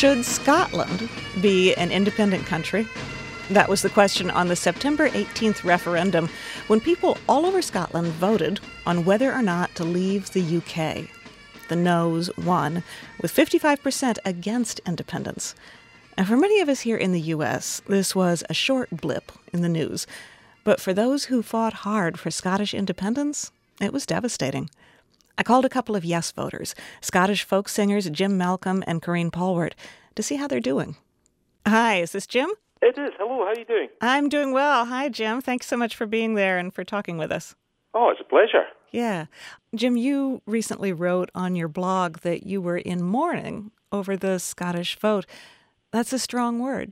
Should Scotland be an independent country? That was the question on the September 18th referendum when people all over Scotland voted on whether or not to leave the UK. The noes won, with 55% against independence. And for many of us here in the US, this was a short blip in the news. But for those who fought hard for Scottish independence, it was devastating. I called a couple of yes voters, Scottish folk singers Jim Malcolm and Corrine Polwart, to see how they're doing. Hi, is this Jim? It is. Hello, how are you doing? I'm doing well. Hi, Jim. Thanks so much for being there and for talking with us. Oh, it's a pleasure. Yeah. Jim, you recently wrote on your blog that you were in mourning over the Scottish vote. That's a strong word.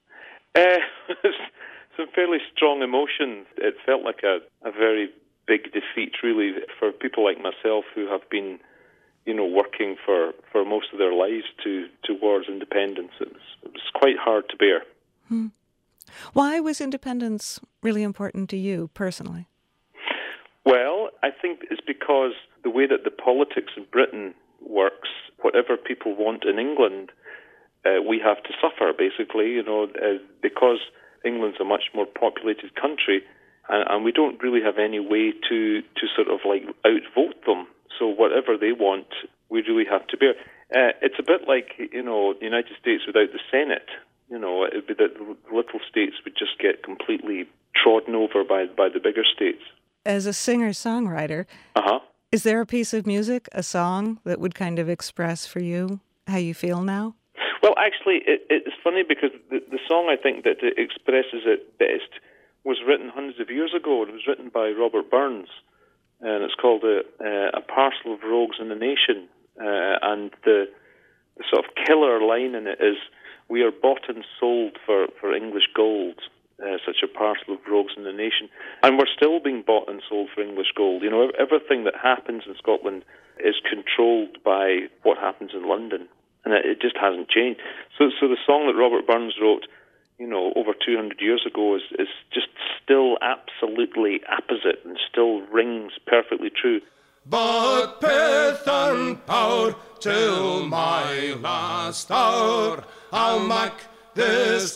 Some fairly strong emotions. It felt like a very big defeat, really, for people like myself who have been, working for most of their lives towards independence. It was quite hard to bear. Why was independence really important to you personally? Well, I think it's because the way that the politics in Britain works, whatever people want in England, we have to suffer, basically, because England's a much more populated country, and we don't really have any way to sort of like outvote them. So whatever they want, we really have to bear. It's a bit like, the United States without the Senate. It would be that the little states would just get completely trodden over by the bigger states. As a singer-songwriter, is there a piece of music, a song, that would kind of express for you how you feel now? Well, actually, it's funny because the song I think that expresses it best was written hundreds of years ago. It was written by Robert Burns, and it's called A Parcel of Rogues in the Nation. And the sort of killer line in it is, "We are bought and sold for English gold, such a parcel of rogues in the nation." And we're still being bought and sold for English gold. Everything that happens in Scotland is controlled by what happens in London. And it just hasn't changed. So the song that Robert Burns wrote, over 200 years ago is just still absolutely apposite and still rings perfectly true. But pith and power till my last hour, I'll make this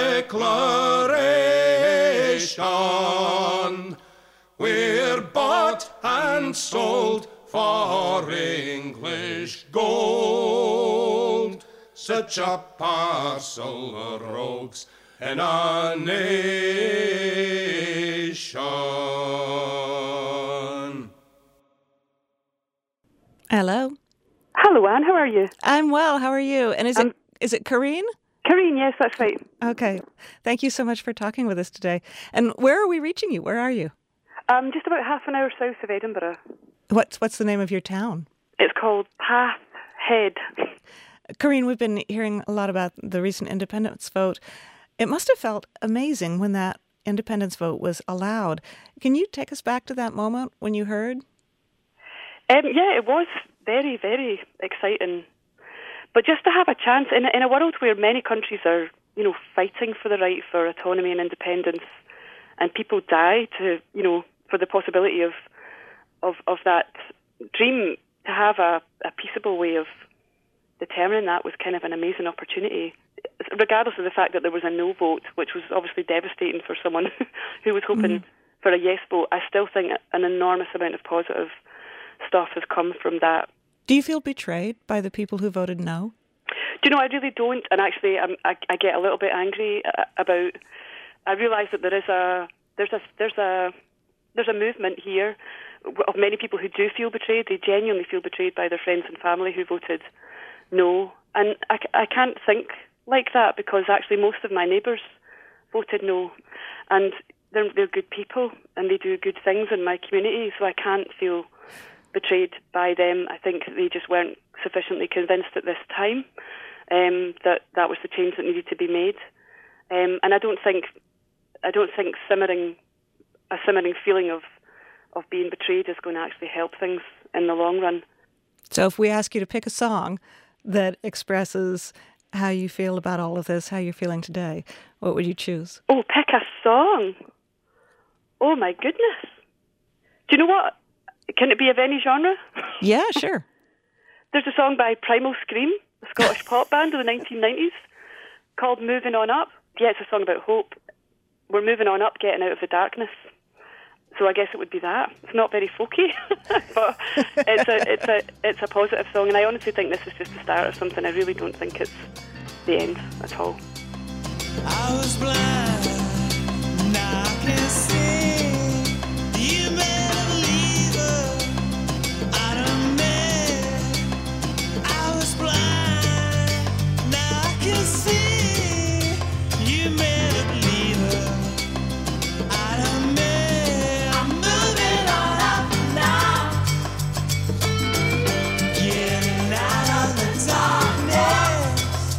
declaration. We're bought and sold for English gold, such a parcel of rogues in a nation. Hello. Hello, Anne. How are you? I'm well. How are you? And is it Corrine? Corrine, yes, that's right. Okay. Thank you so much for talking with us today. And where are we reaching you? Where are you? Just about half an hour south of Edinburgh. What's the name of your town? It's called Path Head. Corrine, we've been hearing a lot about the recent independence vote. It must have felt amazing when that independence vote was allowed. Can you take us back to that moment when you heard? Yeah, it was very, very exciting. But just to have a chance, in a world where many countries are, fighting for the right for autonomy and independence, and people die for the possibility of that dream, to have a peaceable way of determining that was kind of an amazing opportunity. Regardless of the fact that there was a no vote, which was obviously devastating for someone who was hoping for a yes vote, I still think an enormous amount of positive stuff has come from that. Do you feel betrayed by the people who voted no? Do you know, I really don't, and actually I get a little bit angry about. I realise that there's a movement here of many people who do feel betrayed. They genuinely feel betrayed by their friends and family who voted no, and I can't think like that because actually most of my neighbours voted no, and they're good people and they do good things in my community, so I can't feel betrayed by them. I think they just weren't sufficiently convinced at this time that was the change that needed to be made, and I don't think a simmering feeling of being betrayed is going to actually help things in the long run. So if we ask you to pick a song that expresses how you feel about all of this, how you're feeling today, what would you choose? Oh, pick a song. Oh, my goodness. Do you know what? Can it be of any genre? Yeah, sure. There's a song by Primal Scream Scottish pop band of the 1990s called Moving On Up. Yeah, it's a song about hope. We're moving on up, getting out of the darkness. So I guess it would be that. It's not very folky, but it's a positive song, and I honestly think this is just the start of something. I really don't think it's the end at all. I was blind, now I can see. You made a believer out of me. I was blind, now I can see. You made a believer out of me. I'm moving on up now, getting out of the darkness.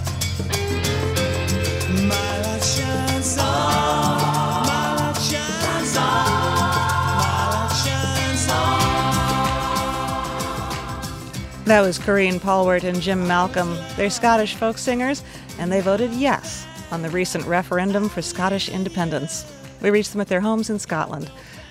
My light shines on, my light shines on, my light shines on. That was Corinne Polwart and Jim Malcolm. They're Scottish folk singers, and they voted yes on the recent referendum for Scottish independence. We reached them at their homes in Scotland.